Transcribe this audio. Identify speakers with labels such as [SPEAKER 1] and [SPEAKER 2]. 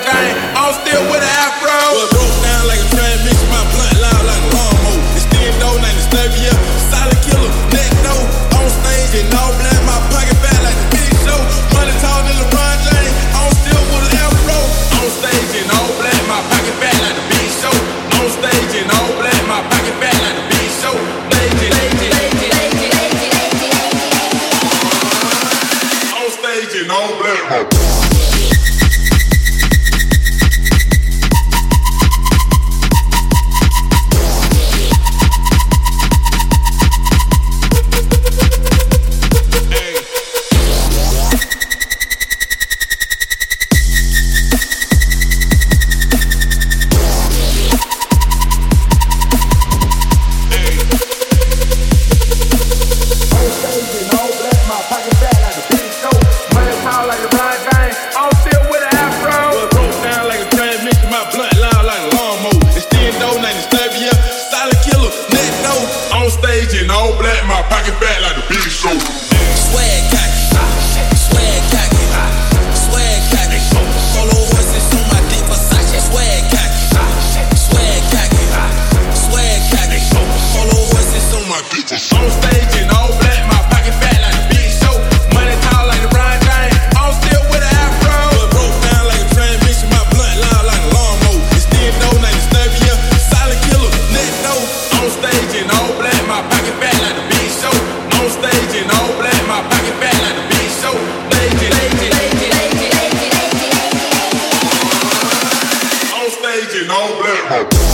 [SPEAKER 1] gang. I'm still with an afro. Well, broke down like a transmission, my blunt loud like a lawnmower. Extendo, 90 yeah. Solid killer, neck no. On stage in all black, my pocket fat like the big show. Money tall than LeBron James. I'm still with an afro. On stage in all black, my pocket fat like the big show. On stage in all black, my pocket fat like the big show. On stage in all black. All black, my pocket fat like the big show.
[SPEAKER 2] Swag cocky, swag cocky, swag cocky. Polo horses on my dick, Versace. Swag cocky, swag cocky, swag cocky. Polo horses on my dick.
[SPEAKER 1] On stage in all black, my pocket fat like the big show. Money tall like LeBron James. I'm still with an afro. But broke down like a transmission, my blunt loud like a lawnmower. Extendo, 90 yeah. Solid killer, neck no. On stage in all black, my pocket fat like the big show. On stage in all black, my pocket fat like the big show. On stage in all black.